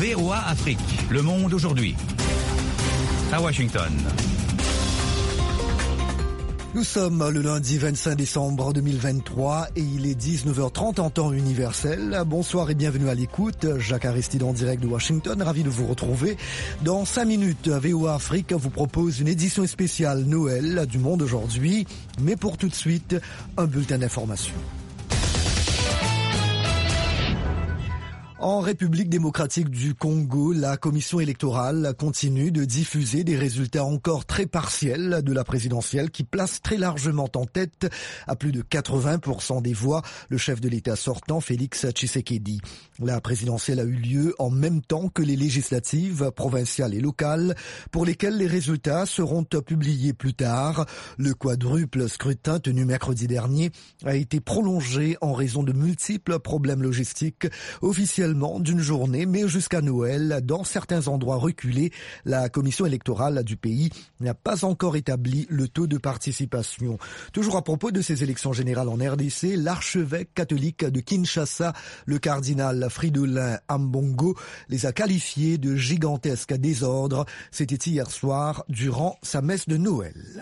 VOA Afrique, le monde aujourd'hui. À Washington. Nous sommes le lundi 25 décembre 2023 et il est 19h30 en temps universel. Bonsoir et bienvenue à l'écoute. Jacques Aristide en direct de Washington, ravi de vous retrouver. Dans 5 minutes, VOA Afrique vous propose une édition spéciale Noël du Monde aujourd'hui. Mais pour tout de suite, un bulletin d'information. En République démocratique du Congo, la commission électorale continue de diffuser des résultats encore très partiels de la présidentielle qui place très largement en tête, à plus de 80% des voix, le chef de l'État sortant, Félix Tshisekedi. La présidentielle a eu lieu en même temps que les législatives provinciales et locales, pour lesquelles les résultats seront publiés plus tard. Le quadruple scrutin tenu mercredi dernier a été prolongé en raison de multiples problèmes logistiques officiels d'une journée, mais jusqu'à Noël, dans certains endroits reculés, la commission électorale du pays n'a pas encore établi le taux de participation. Toujours à propos de ces élections générales en RDC, l'archevêque catholique de Kinshasa, le cardinal Fridolin Ambongo, les a qualifiés de gigantesques désordres. C'était hier soir durant sa messe de Noël.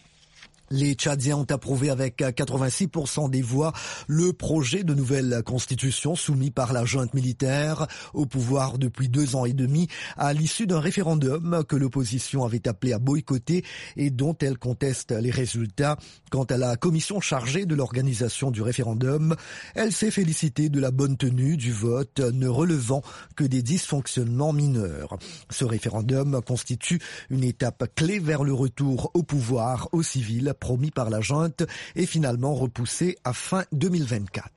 Les Tchadiens ont approuvé avec 86% des voix le projet de nouvelle constitution soumis par la junte militaire au pouvoir depuis 2 ans et demi à l'issue d'un référendum que l'opposition avait appelé à boycotter et dont elle conteste les résultats. Quant à la commission chargée de l'organisation du référendum, elle s'est félicitée de la bonne tenue du vote, ne relevant que des dysfonctionnements mineurs. Ce référendum constitue une étape clé vers le retour au pouvoir aux civils promis par la junte et finalement repoussé à fin 2024.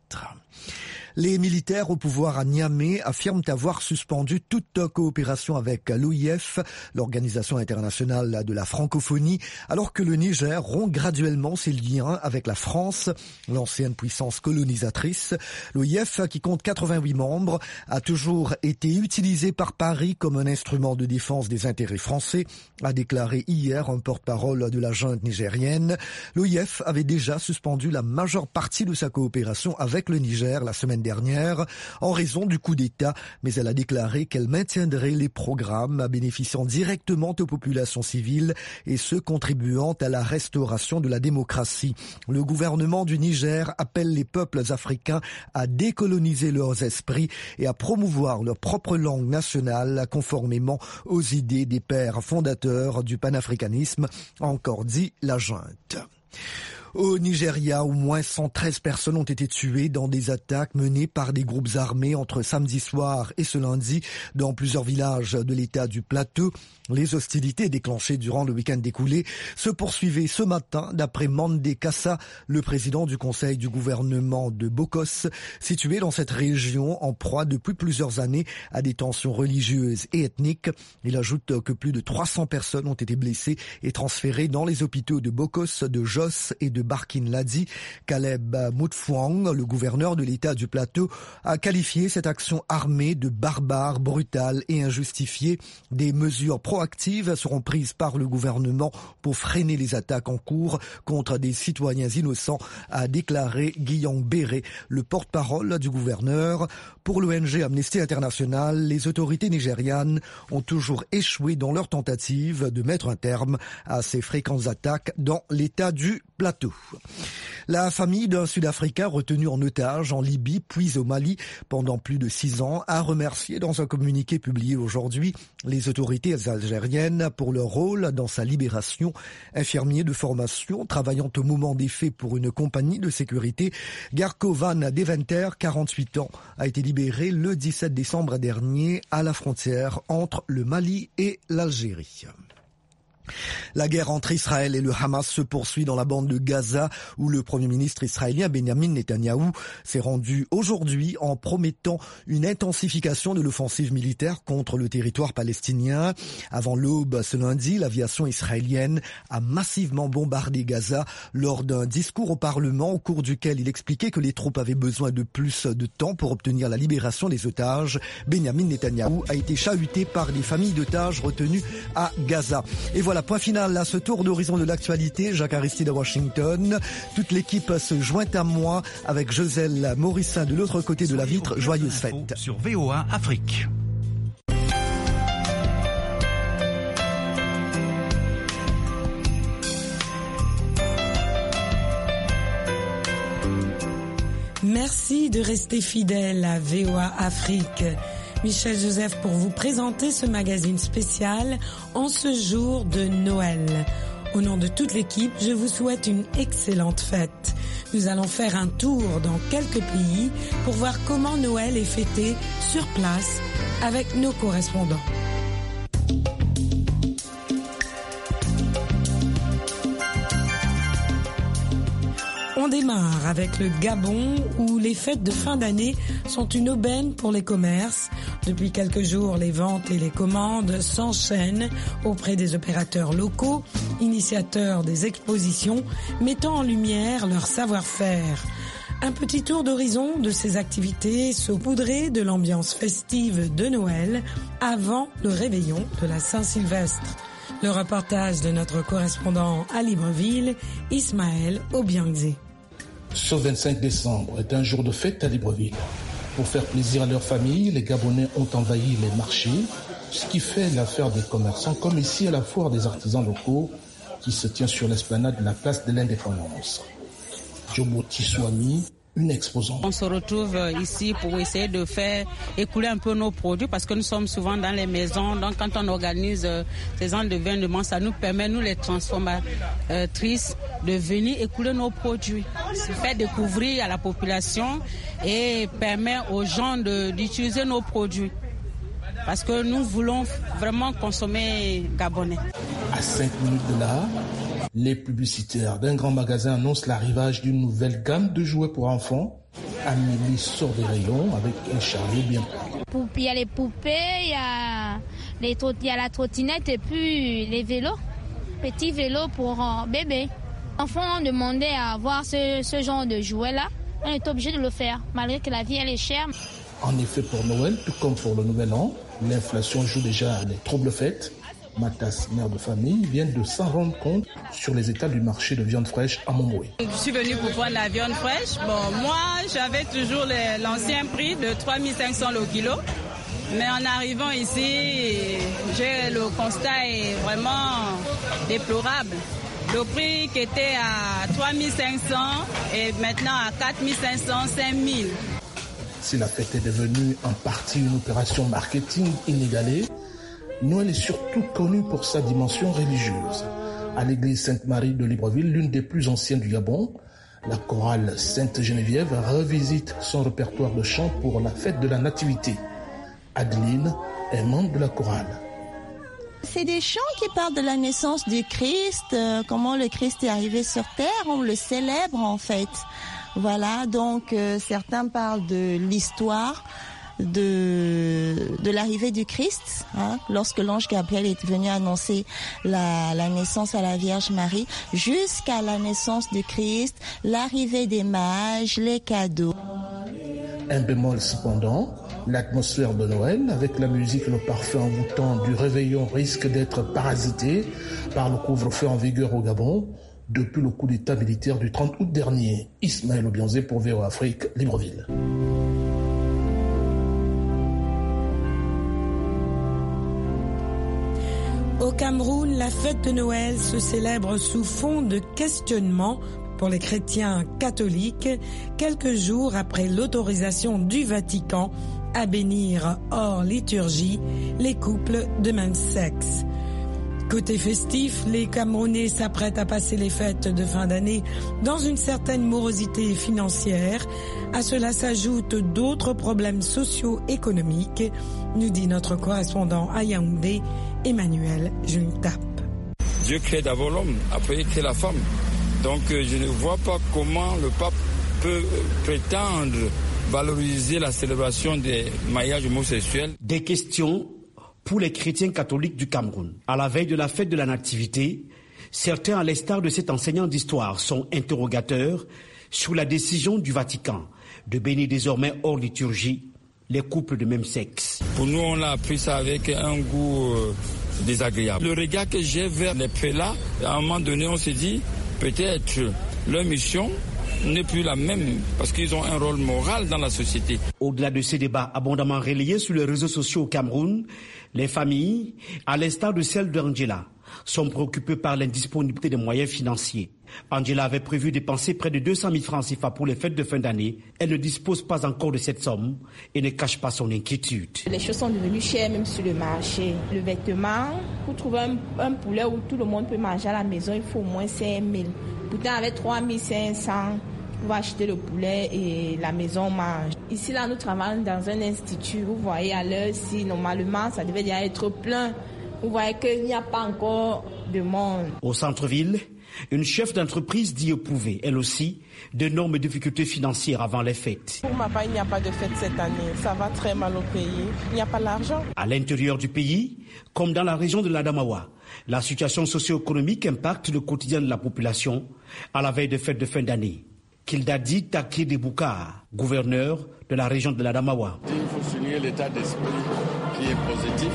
Les militaires au pouvoir à Niamey affirment avoir suspendu toute coopération avec l'OIF, l'Organisation internationale de la francophonie, alors que le Niger rompt graduellement ses liens avec la France, l'ancienne puissance colonisatrice. L'OIF, qui compte 88 membres, a toujours été utilisé par Paris comme un instrument de défense des intérêts français, a déclaré hier un porte-parole de la junte nigérienne. L'OIF avait déjà suspendu la majeure partie de sa coopération avec le Niger la semaine dernière en raison du coup d'État, mais elle a déclaré qu'elle maintiendrait les programmes bénéficiant directement aux populations civiles et ceux contribuant à la restauration de la démocratie. Le gouvernement du Niger appelle les peuples africains à décoloniser leurs esprits et à promouvoir leur propre langue nationale conformément aux idées des pères fondateurs du panafricanisme, a encore dit la junte. Au Nigeria, au moins 113 personnes ont été tuées dans des attaques menées par des groupes armés entre samedi soir et ce lundi dans plusieurs villages de l'état du Plateau. Les hostilités déclenchées durant le week-end écoulé se poursuivaient ce matin d'après Mandé Kassa, le président du conseil du gouvernement de Bokos, situé dans cette région en proie depuis plusieurs années à des tensions religieuses et ethniques. Il ajoute que plus de 300 personnes ont été blessées et transférées dans les hôpitaux de Bokos, de Jos et de Barkin Ladi. Caleb Moutfouang, le gouverneur de l'état du Plateau, a qualifié cette action armée de barbare, brutale et injustifiée. Des mesures proactives seront prises par le gouvernement pour freiner les attaques en cours contre des citoyens innocents, a déclaré Guillaume Béré, le porte-parole du gouverneur. Pour l'ONG Amnesty International, les autorités nigérianes ont toujours échoué dans leur tentative de mettre un terme à ces fréquentes attaques dans l'état du Plateau. La famille d'un Sud-Africain retenu en otage en Libye puis au Mali pendant plus de 6 ans a remercié dans un communiqué publié aujourd'hui les autorités algériennes pour leur rôle dans sa libération. Infirmier de formation travaillant au moment des faits pour une compagnie de sécurité, Garko Van Deventer, 48 ans, a été libéré le 17 décembre dernier à la frontière entre le Mali et l'Algérie. La guerre entre Israël et le Hamas se poursuit dans la bande de Gaza où le Premier ministre israélien Benjamin Netanyahou s'est rendu aujourd'hui en promettant une intensification de l'offensive militaire contre le territoire palestinien. Avant l'aube ce lundi, l'aviation israélienne a massivement bombardé Gaza lors d'un discours au Parlement au cours duquel il expliquait que les troupes avaient besoin de plus de temps pour obtenir la libération des otages. Benjamin Netanyahou a été chahuté par des familles d'otages retenues à Gaza. Et voilà, point final à ce tour d'horizon de l'actualité. Jacques Aristide à Washington. Toute l'équipe se joint à moi avec Joselle Morissin de l'autre côté de la vitre. Joyeuse fête. Sur VOA Afrique. Merci de rester fidèle à VOA Afrique. Michel Joseph pour vous présenter ce magazine spécial en ce jour de Noël. Au nom de toute l'équipe, je vous souhaite une excellente fête. Nous allons faire un tour dans quelques pays pour voir comment Noël est fêté sur place avec nos correspondants. On démarre avec le Gabon où les fêtes de fin d'année sont une aubaine pour les commerces. Depuis quelques jours, les ventes et les commandes s'enchaînent auprès des opérateurs locaux, initiateurs des expositions, mettant en lumière leur savoir-faire. Un petit tour d'horizon de ces activités saupoudrées de l'ambiance festive de Noël avant le réveillon de la Saint-Sylvestre. Le reportage de notre correspondant à Libreville, Ismaël Obiangze. Ce 25 décembre est un jour de fête à Libreville. Pour faire plaisir à leur famille, les Gabonais ont envahi les marchés, ce qui fait l'affaire des commerçants, comme ici à la foire des artisans locaux qui se tient sur l'esplanade de la place de l'Indépendance. Djoboti Swami, une exposante. On se retrouve ici pour essayer de faire écouler un peu nos produits parce que nous sommes souvent dans les maisons. Donc quand on organise ces ans d'événements, ça nous permet, nous les transformatrices, de venir écouler nos produits. C'est faire découvrir à la population et permet aux gens d'utiliser nos produits. Parce que nous voulons vraiment consommer gabonais. À 5 minutes de là, les publicitaires d'un grand magasin annoncent l'arrivage d'une nouvelle gamme de jouets pour enfants. Amélie sort des rayons avec un chariot bien pris. Il y a les poupées, il y a la trottinette et puis les vélos. Petits vélos pour bébés. Les enfants ont demandé à avoir ce genre de jouets-là. On est obligé de le faire, malgré que la vie elle est chère. En effet, pour Noël, tout comme pour le Nouvel An, l'inflation joue déjà les troubles fêtes. Matas, mère de famille, vient de s'en rendre compte sur les états du marché de viande fraîche à Montmoué. Je suis venue pour prendre la viande fraîche. Moi, j'avais toujours l'ancien prix de 3 500 le kilo. Mais en arrivant ici, le constat est vraiment déplorable. Le prix qui était à 3 500 est maintenant à 4 500, 5 000. Si la fête est devenue en partie une opération marketing inégalée, Noël est surtout connu pour sa dimension religieuse. À l'église Sainte-Marie de Libreville, l'une des plus anciennes du Gabon, la chorale Sainte-Geneviève revisite son répertoire de chants pour la fête de la Nativité. Adeline est membre de la chorale. C'est des chants qui parlent de la naissance du Christ, comment le Christ est arrivé sur terre, on le célèbre en fait. Voilà, donc certains parlent de l'histoire de l'arrivée du Christ, lorsque l'ange Gabriel est venu annoncer la naissance à la Vierge Marie, jusqu'à la naissance du Christ, l'arrivée des mages, les cadeaux. Un bémol cependant, l'atmosphère de Noël, avec la musique et le parfum envoûtant du réveillon, risque d'être parasité par le couvre-feu en vigueur au Gabon depuis le coup d'état militaire du 30 août dernier. Ismaël Obiangze pour VOA Afrique, Libreville. Au Cameroun, la fête de Noël se célèbre sous fond de questionnement pour les chrétiens catholiques, quelques jours après l'autorisation du Vatican à bénir hors liturgie les couples de même sexe. Côté festif, les Camerounais s'apprêtent à passer les fêtes de fin d'année dans une certaine morosité financière. À cela s'ajoutent d'autres problèmes socio-économiques, nous dit notre correspondant à Yaoundé, Emmanuel Juntap. Dieu crée d'abord l'homme, après il crée la femme. Donc je ne vois pas comment le pape peut prétendre valoriser la célébration des mariages homosexuels. Des questions pour les chrétiens catholiques du Cameroun. À la veille de la fête de la Nativité, certains, à l'instar de cet enseignant d'histoire, sont interrogateurs sur la décision du Vatican de bénir désormais hors liturgie les couples de même sexe. Pour nous, on a appris ça avec un goût désagréable. Le regard que j'ai vers les prélats, à un moment donné, on s'est dit, peut-être leur mission n'est plus la même parce qu'ils ont un rôle moral dans la société. Au-delà de ces débats abondamment relayés sur les réseaux sociaux au Cameroun, les familles, à l'instar de celle d'Angela, sont préoccupées par l'indisponibilité des moyens financiers. Angela avait prévu dépenser près de 200 000 francs CFA pour les fêtes de fin d'année. Elle ne dispose pas encore de cette somme et ne cache pas son inquiétude. Les choses sont devenues chères même sur le marché. Le vêtement, pour trouver un poulet où tout le monde peut manger à la maison, il faut au moins 5 000. Pourtant avec 3 500, on va acheter le poulet et la maison mange. Ici, là, nous travaillons dans un institut. Vous voyez à l'heure, si normalement, ça devait déjà être plein. Vous voyez qu'il n'y a pas encore de monde. Au centre-ville, une chef d'entreprise dit éprouver, elle aussi, d'énormes difficultés financières avant les fêtes. Pour ma part, il n'y a pas de fête cette année. Ça va très mal au pays. Il n'y a pas d'argent. À l'intérieur du pays, comme dans la région de l'Adamawa, la situation socio-économique impacte le quotidien de la population à la veille de fêtes de fin d'année. Kildadi Taki Debouka, gouverneur de la région de l'Adamawa. Il faut souligner l'état d'esprit qui est positif,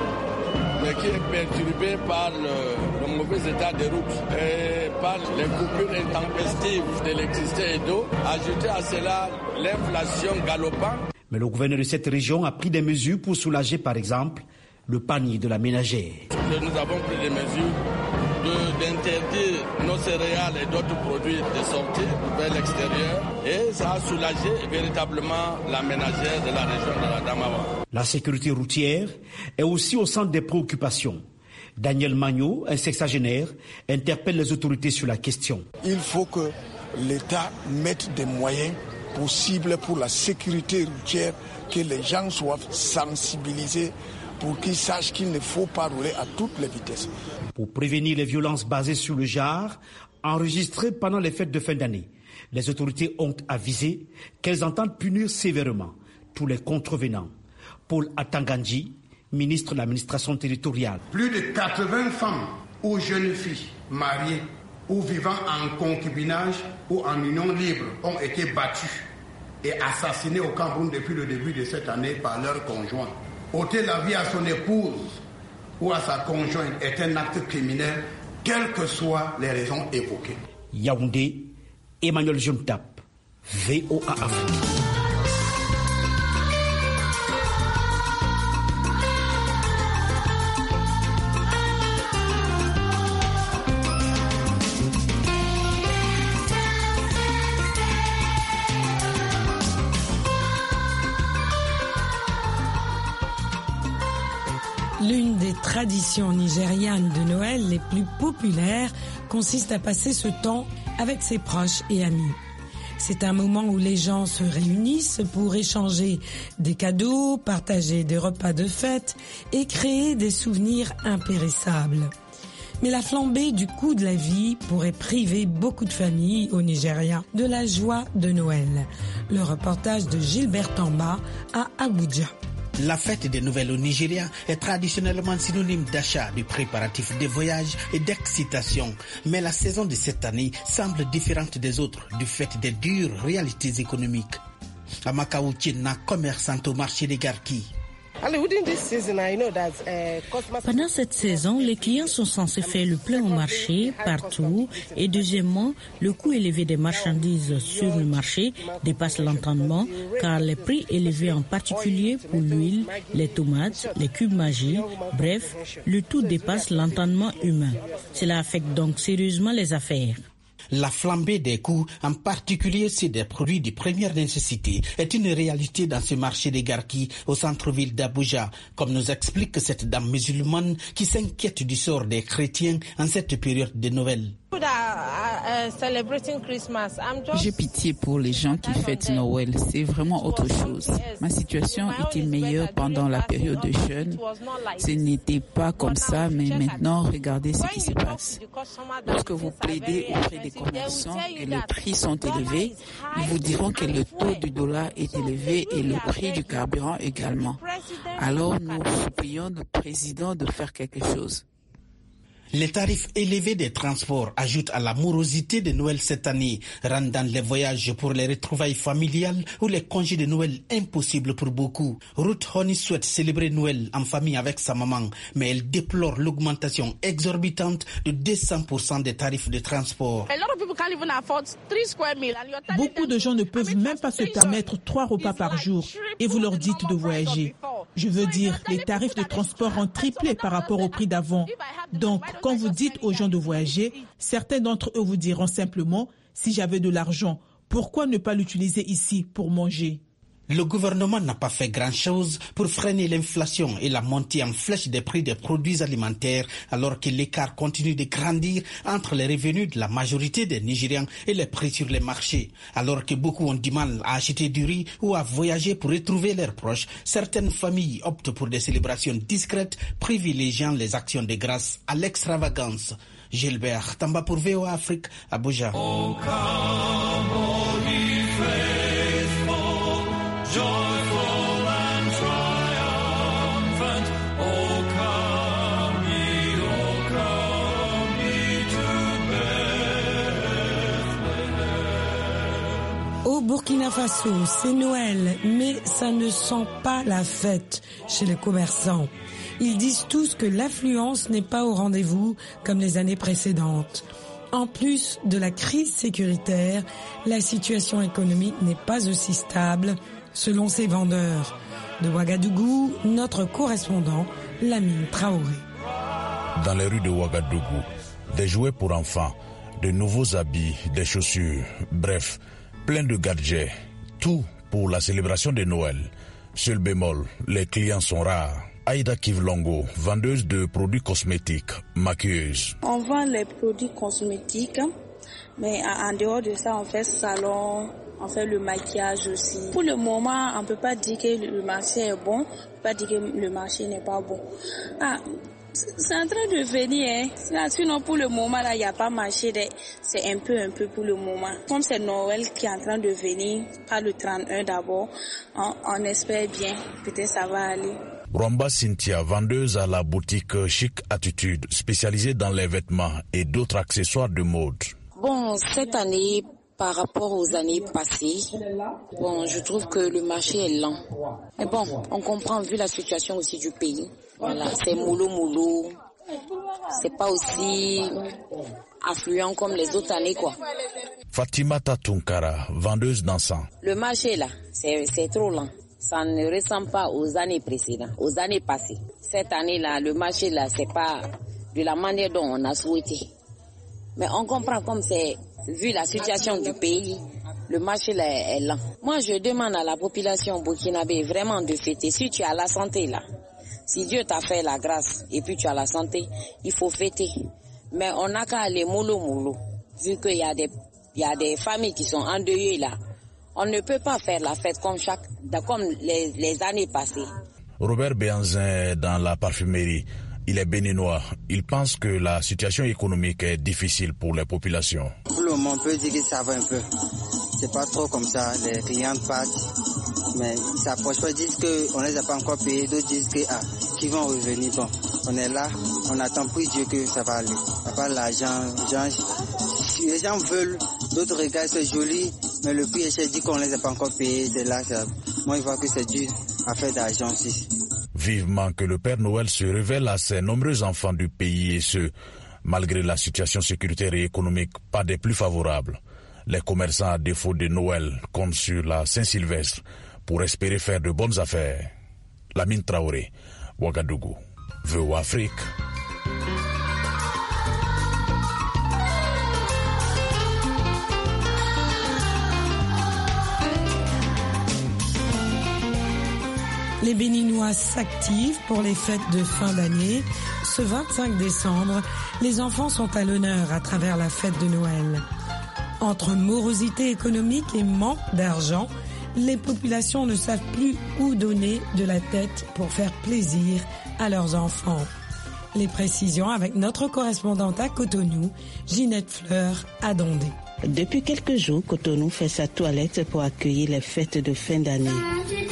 mais qui est perturbé par le mauvais état des routes et par les coupures intempestives d'électricité et d'eau. Ajouté à cela l'inflation galopante. Mais le gouverneur de cette région a pris des mesures pour soulager, par exemple, le panier de la ménagère. Nous avons pris des mesures d'interdire nos céréales et d'autres produits de sortir vers l'extérieur et ça a soulagé véritablement la ménagère de la région de l'Adamawa. La sécurité routière est aussi au centre des préoccupations. Daniel Magno, un sexagénaire, interpelle les autorités sur la question. Il faut que l'État mette des moyens possibles pour la sécurité routière, que les gens soient sensibilisés pour qu'ils sachent qu'il ne faut pas rouler à toutes les vitesses. Pour prévenir les violences basées sur le genre, enregistrées pendant les fêtes de fin d'année, les autorités ont avisé qu'elles entendent punir sévèrement tous les contrevenants. Paul Atanganji, ministre de l'administration territoriale. Plus de 80 femmes ou jeunes filles mariées ou vivant en concubinage ou en union libre ont été battues et assassinées au Cameroun depuis le début de cette année par leurs conjoints. Ôter la vie à son épouse ou à sa conjointe est un acte criminel, quelles que soient les raisons évoquées. Yaoundé, Emmanuel Juntap, VOA Afrique. L'une des traditions nigérianes de Noël les plus populaires consiste à passer ce temps avec ses proches et amis. C'est un moment où les gens se réunissent pour échanger des cadeaux, partager des repas de fête et créer des souvenirs impérissables. Mais la flambée du coût de la vie pourrait priver beaucoup de familles au Nigeria de la joie de Noël. Le reportage de Gilbert Tamba à Abuja. La fête des Noël au Nigeria est traditionnellement synonyme d'achat, de préparatifs de voyages et d'excitation. Mais la saison de cette année semble différente des autres du fait des dures réalités économiques. Amakao Chena, commerçante au marché des Garki. Pendant cette saison, les clients sont censés faire le plein au marché, partout. Et deuxièmement, le coût élevé des marchandises sur le marché dépasse l'entendement, car les prix élevés en particulier pour l'huile, les tomates, les cubes Maggi, bref, le tout dépasse l'entendement humain. Cela affecte donc sérieusement les affaires. La flambée des coûts, en particulier ceux des produits de première nécessité, est une réalité dans ce marché des Garki au centre-ville d'Abuja, comme nous explique cette dame musulmane qui s'inquiète du sort des chrétiens en cette période de Noël. J'ai pitié pour les gens qui fêtent Noël, c'est vraiment autre chose. Ma situation était meilleure pendant la période de jeûne. Ce n'était pas comme ça, mais maintenant, regardez ce qui se passe. Lorsque vous plaidez auprès des commerçants et les prix sont élevés, ils vous diront que le taux du dollar est élevé et le prix du carburant également. Alors nous supplions le président de faire quelque chose. Les tarifs élevés des transports ajoutent à la morosité de Noël cette année, rendant les voyages pour les retrouvailles familiales ou les congés de Noël impossibles pour beaucoup. Ruth Honey souhaite célébrer Noël en famille avec sa maman, mais elle déplore l'augmentation exorbitante de 200% des tarifs de transport. Beaucoup de gens ne peuvent même pas se permettre 3 repas par jour et vous leur dites de voyager. Je veux dire, les tarifs de transport ont triplé par rapport au prix d'avant. Donc, quand vous dites aux gens de voyager, certains d'entre eux vous diront simplement « si j'avais de l'argent, pourquoi ne pas l'utiliser ici pour manger ?» Le gouvernement n'a pas fait grand-chose pour freiner l'inflation et la montée en flèche des prix des produits alimentaires alors que l'écart continue de grandir entre les revenus de la majorité des Nigérians et les prix sur les marchés. Alors que beaucoup ont du mal à acheter du riz ou à voyager pour retrouver leurs proches, certaines familles optent pour des célébrations discrètes privilégiant les actions de grâce à l'extravagance. Gilbert Tamba pour VOA Afrique, Abuja. Au Burkina Faso, c'est Noël, mais ça ne sent pas la fête chez les commerçants. Ils disent tous que l'affluence n'est pas au rendez-vous comme les années précédentes. En plus de la crise sécuritaire, la situation économique n'est pas aussi stable, selon ces vendeurs. De Ouagadougou, notre correspondant, Lamine Traoré. Dans les rues de Ouagadougou, des jouets pour enfants, de nouveaux habits, des chaussures, bref, plein de gadgets, tout pour la célébration de Noël. Seul bémol, les clients sont rares. Aïda Kivlongo, vendeuse de produits cosmétiques, maquilleuse. On vend les produits cosmétiques, mais en dehors de ça, on fait salon, on fait le maquillage aussi. Pour le moment, on ne peut pas dire que le marché est bon, on ne peut pas dire que le marché n'est pas bon. C'est en train de venir, hein. Sinon pour le moment, là, il n'y a pas marché. C'est un peu pour le moment. Comme c'est Noël qui est en train de venir, pas le 31 d'abord, on espère bien, peut-être ça va aller. Rwamba Cynthia, vendeuse à la boutique Chic Attitude, spécialisée dans les vêtements et d'autres accessoires de mode. Bon, cette année, par rapport aux années passées, je trouve que le marché est lent. Mais bon, on comprend vu la situation aussi du pays. Voilà, c'est mollo. C'est pas aussi affluent comme les autres années, quoi. Fatima Tatunkara, vendeuse d'encens. Le marché, là, c'est trop lent. Ça ne ressemble pas aux années précédentes, aux années passées. Cette année-là, le marché, là, c'est pas de la manière dont on a souhaité. Mais on comprend comme c'est, vu la situation du pays, le marché là est lent. Moi, je demande à la population burkinabé vraiment de fêter. Si tu as la santé là, si Dieu t'a fait la grâce et puis tu as la santé, il faut fêter. Mais on n'a qu'à aller mollo. Vu qu'il y a des familles qui sont endeuillées là, on ne peut pas faire la fête comme les années passées. Robert Béanzin dans la parfumerie. Il est béninois. Il pense que la situation économique est difficile pour les populations. Pour le moment, on peut dire que ça va un peu. C'est pas trop comme ça. Les clients passent, mais ils s'approchent pas. Ils disent qu'on les a pas encore payés. D'autres disent qu'ils vont revenir. Bon, on est là. On attend pour Dieu que ça va aller. Ça pas l'argent. Les gens veulent. D'autres regardent, c'est joli. Mais le prix est cher. Dit qu'on les a pas encore payés. C'est là. Moi, je vois que c'est dur à faire d'argent aussi. Vivement que le Père Noël se révèle à ses nombreux enfants du pays et ce, malgré la situation sécuritaire et économique pas des plus favorables. Les commerçants à défaut de Noël comptent sur la Saint-Sylvestre pour espérer faire de bonnes affaires. Lamine Traoré, Ouagadougou, VOA Afrique. Les Béninois s'activent pour les fêtes de fin d'année. Ce 25 décembre, les enfants sont à l'honneur à travers la fête de Noël. Entre morosité économique et manque d'argent, les populations ne savent plus où donner de la tête pour faire plaisir à leurs enfants. Les précisions avec notre correspondante à Cotonou, Ginette Fleur à Dondé. Depuis quelques jours, Cotonou fait sa toilette pour accueillir les fêtes de fin d'année.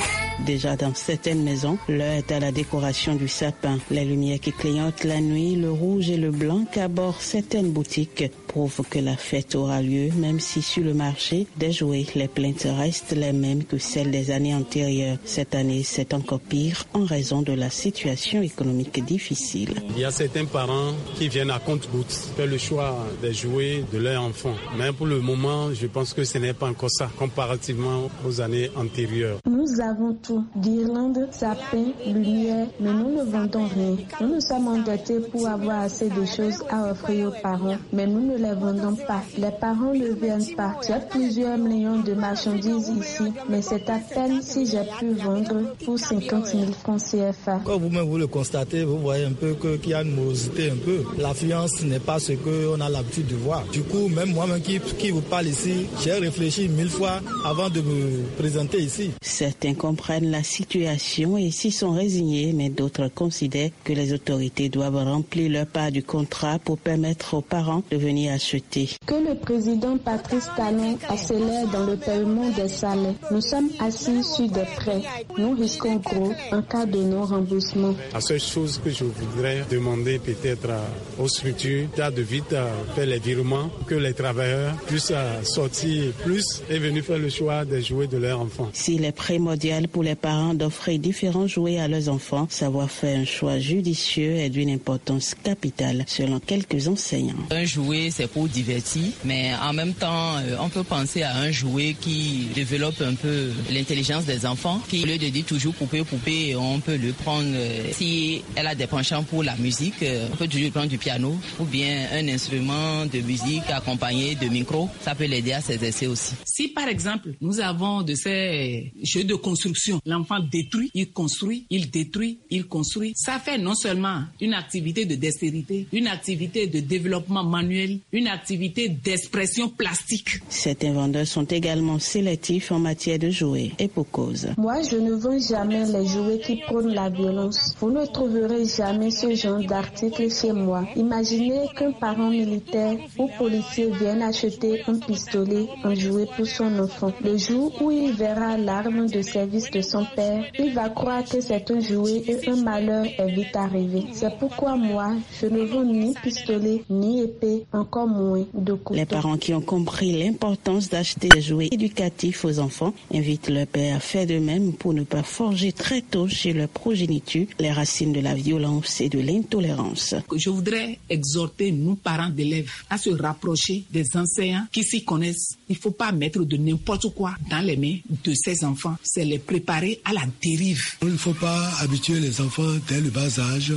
Déjà dans certaines maisons, l'heure est à la décoration du sapin. Les lumières qui clignotent la nuit, le rouge et le blanc qu'abordent certaines boutiques prouvent que la fête aura lieu, même si sur le marché des jouets, les plaintes restent les mêmes que celles des années antérieures. Cette année, c'est encore pire en raison de la situation économique difficile. Il y a certains parents qui viennent à compte-gouttes faire le choix des jouets de leurs enfants. Mais pour le moment, je pense que ce n'est pas encore ça, comparativement aux années antérieures. Nous avons tout, guirlandes, sapins, lumière, mais nous ne vendons rien. Nous sommes endettés pour avoir assez de choses à offrir aux parents, mais nous ne les vendons pas. Les parents ne viennent pas. J'ai plusieurs millions de marchandises ici, mais c'est à peine si j'ai pu vendre pour 50 000 francs CFA. Quand vous-même vous le constatez, vous voyez un peu qu'il y a une morosité un peu. L'affluence n'est pas ce qu'on a l'habitude de voir. Du coup, même moi-même qui vous parle ici, j'ai réfléchi 1000 fois avant de me présenter ici. Certains comprennent la situation et s'y sont résignés, mais d'autres considèrent que les autorités doivent remplir leur part du contrat pour permettre aux parents de venir acheter. Que le président Patrice Talon accélère dans le paiement des salaires. Nous sommes assis sur des prêts. Nous risquons gros en cas de non-remboursement. La seule chose que je voudrais demander peut-être aux structures, de vite faire les virements, que les travailleurs puissent sortir plus et venir faire le choix des jouets de leurs enfants. S'il est primordial pour les parents d'offrir différents jouets à leurs enfants, savoir faire un choix judicieux est d'une importance capitale selon quelques enseignants. Un jouet, c'est pour divertir, mais en même temps, on peut penser à un jouet qui développe un peu l'intelligence des enfants, qui au lieu de dire toujours poupée, poupée, on peut le prendre, si elle a des penchants pour la musique, on peut toujours prendre du piano ou bien un instrument de musique accompagné de micro, ça peut l'aider à s'exercer aussi. Si par exemple, nous avons de ces jeux de construction, l'enfant détruit, il construit, il détruit, il construit, ça fait non seulement une activité de dextérité, une activité de développement manuel, une activité d'expression plastique. Certains vendeurs sont également sélectifs en matière de jouets et pour cause. Moi, je ne vends jamais les jouets qui prônent la violence. Vous ne trouverez jamais ce genre d'article chez moi. Imaginez qu'un parent militaire ou policier vienne acheter un pistolet, un jouet pour son enfant. Le jour où il verra l'arme de service de son père, il va croire que c'est un jouet et un malheur est vite arrivé. C'est pourquoi moi, je ne vends ni pistolet, ni épée, encore moins de couteau. Les parents qui ont compris l'importance d'acheter des jouets éducatifs aux enfants invitent leur père à faire de même pour ne pas forger très tôt chez leur progéniture les racines de la violence et de l'intolérance. Je voudrais exhorter nous, parents d'élèves, à se rapprocher des enseignants qui s'y connaissent. Il ne faut pas mettre de n'importe quoi dans les mains de ces enfants. C'est les préparer à la dérive. Il ne faut pas habituer les enfants dès le bas âge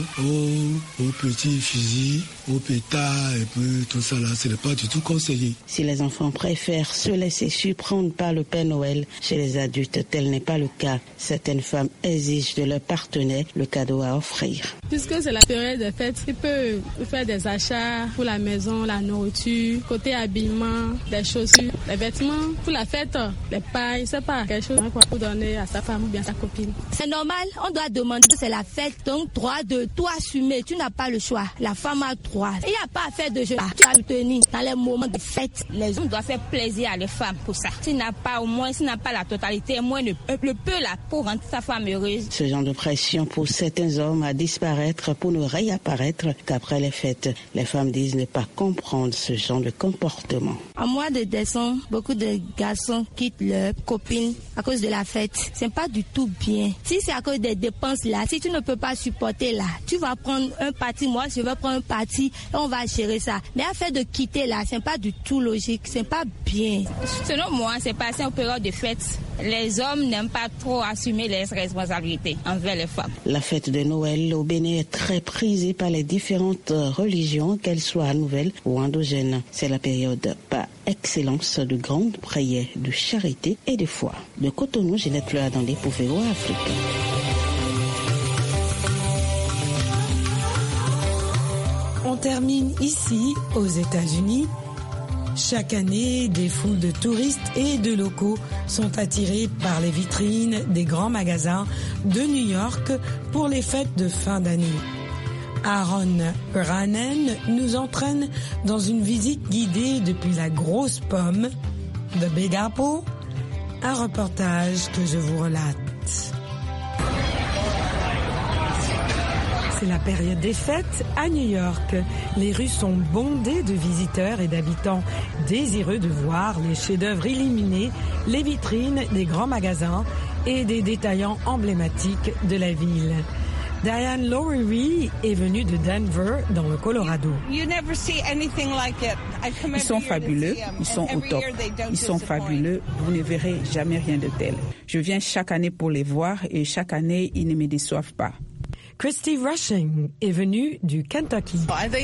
aux petits fusils, aux pétards et puis tout ça là. Ce n'est pas du tout conseillé. Si les enfants préfèrent se laisser surprendre par le Père Noël, chez les adultes, tel n'est pas le cas. Certaines femmes exigent de leur partenaire le cadeau à offrir. Puisque c'est la période des fêtes, ils peuvent faire des achats pour la maison, la nourriture, côté habillement, des chaussures, les vêtements pour la fête, les pailles, c'est pas quelque chose pour donner à sa femme ou bien à sa copine. C'est normal, on doit demander que c'est la fête, donc droit de tout assumer, tu n'as pas le choix. La femme a droit. Il n'y a pas à faire de jeu. Tu vas le tenir dans les moments de fête. Les hommes doivent faire plaisir à les femmes pour ça. S'il n'a pas la totalité, au moins le peu là pour rendre sa femme heureuse. Ce genre de pression pousse certains hommes à disparaître pour ne réapparaître qu'après les fêtes. Les femmes disent ne pas comprendre ce genre de comportement. En mois de décembre, beaucoup de garçons quittent leurs copines à cause de la fête. C'est pas du tout bien. Si c'est à cause des dépenses là, si tu ne peux pas supporter là, tu vas prendre un parti, moi je vais prendre un parti et on va gérer ça. Mais à faire de quitter là, c'est pas du tout logique, c'est pas bien. Selon moi, c'est passé en période de fête. Les hommes n'aiment pas trop assumer les responsabilités envers les femmes. La fête de Noël au Bénin est très prisée par les différentes religions, qu'elles soient nouvelles ou endogènes. C'est la période par excellence de grandes prières, de charité et de foi. De Cotonou, Ginette Fleur-Adandé pour VOA Afrique. On termine ici, aux États-Unis. Chaque année, des foules de touristes et de locaux sont attirés par les vitrines des grands magasins de New York pour les fêtes de fin d'année. Aaron Ranen nous entraîne dans une visite guidée depuis la grosse pomme de Big Apple. Un reportage que je vous relate. C'est la période des fêtes à New York. Les rues sont bondées de visiteurs et d'habitants désireux de voir les chefs-d'œuvre illuminés, les vitrines des grands magasins et des détaillants emblématiques de la ville. Diane Lowery est venue de Denver, dans le Colorado. Ils sont fabuleux, ils sont au top, ils sont fabuleux, vous ne verrez jamais rien de tel. Je viens chaque année pour les voir et chaque année, ils ne me déçoivent pas. Christy Rushing est venue du Kentucky.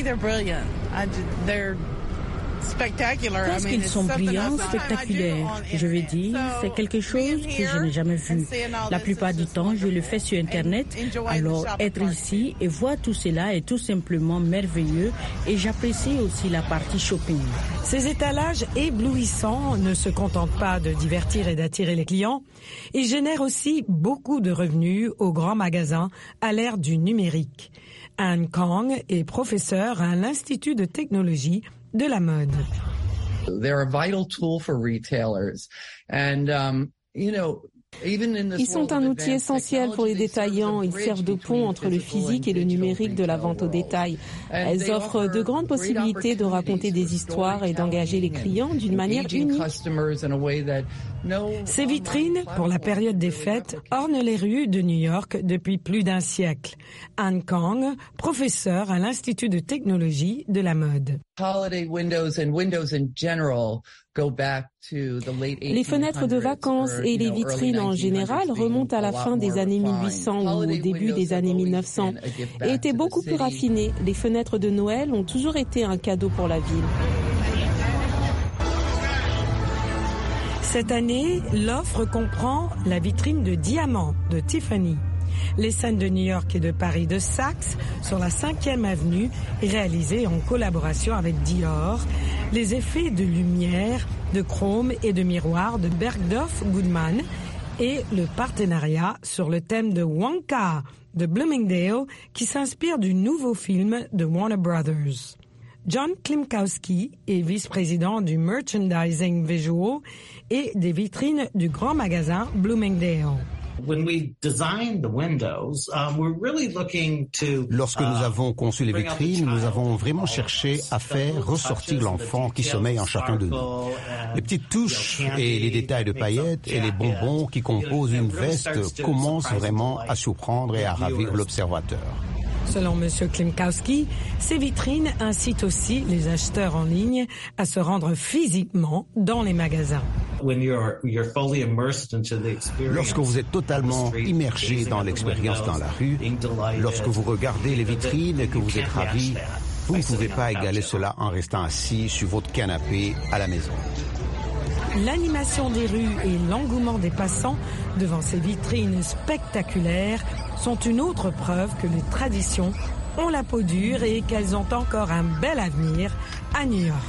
Je pense qu'ils sont brillants, spectaculaires. Je veux dire, c'est quelque chose que je n'ai jamais vu. La plupart du temps, je le fais sur Internet. Alors, être ici et voir tout cela est tout simplement merveilleux et j'apprécie aussi la partie shopping. Ces étalages éblouissants ne se contentent pas de divertir et d'attirer les clients. Ils génèrent aussi beaucoup de revenus aux grands magasins à l'ère du numérique. Anne Kong est professeure à l'Institut de technologie de la mode. They're a vital tool for retailers. And, Ils sont un outil essentiel pour les détaillants. Ils servent de pont entre le physique et le numérique de la vente au détail. Elles offrent de grandes possibilités de raconter des histoires et d'engager les clients d'une manière unique. Ces vitrines, pour la période des fêtes, ornent les rues de New York depuis plus d'un siècle. Anne Kong, professeure à l'Institut de technologie de la mode. Les fenêtres de vacances et les vitrines en général remontent à la fin des années 1800 ou au début des années 1900 et étaient beaucoup plus raffinées. Les fenêtres de Noël ont toujours été un cadeau pour la ville. Cette année, l'offre comprend la vitrine de diamants de Tiffany, les scènes de New York et de Paris de Saks sur la 5e avenue, réalisées en collaboration avec Dior, les effets de lumière, de chrome et de miroir de Bergdorf Goodman et le partenariat sur le thème de Wonka de Bloomingdale qui s'inspire du nouveau film de Warner Brothers. John Klimkowski est vice-président du merchandising visual et des vitrines du grand magasin Bloomingdale. Lorsque nous avons conçu les vitrines, nous avons vraiment cherché à faire ressortir l'enfant qui sommeille en chacun de nous. Les petites touches et les détails de paillettes et les bonbons qui composent une veste commencent vraiment à surprendre et à ravir l'observateur. Selon M. Klimkowski, ces vitrines incitent aussi les acheteurs en ligne à se rendre physiquement dans les magasins. Lorsque vous êtes totalement immergé dans l'expérience dans la rue, lorsque vous regardez les vitrines et que vous êtes ravi, vous ne pouvez pas égaler cela en restant assis sur votre canapé à la maison. L'animation des rues et l'engouement des passants devant ces vitrines spectaculaires sont une autre preuve que les traditions ont la peau dure et qu'elles ont encore un bel avenir à New York.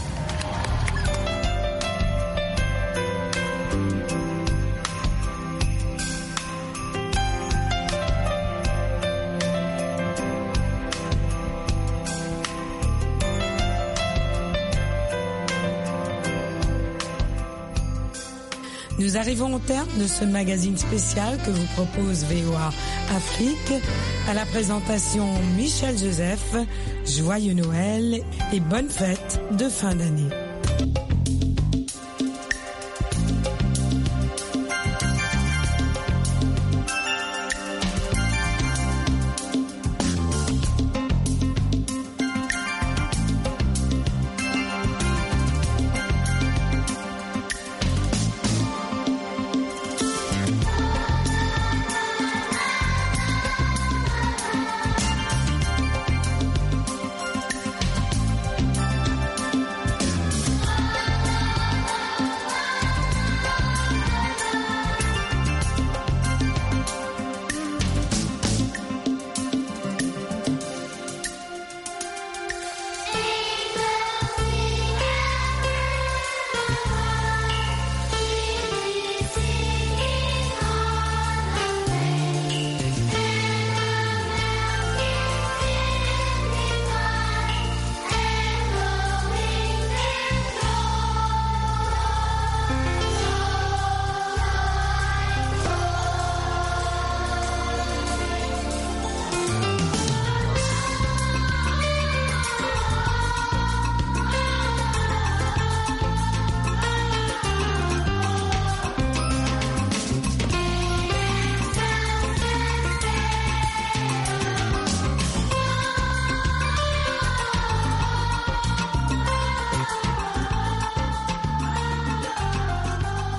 Nous arrivons au terme de ce magazine spécial que vous propose VOA Afrique. À la présentation, Michel Joseph. Joyeux Noël et bonne fête de fin d'année.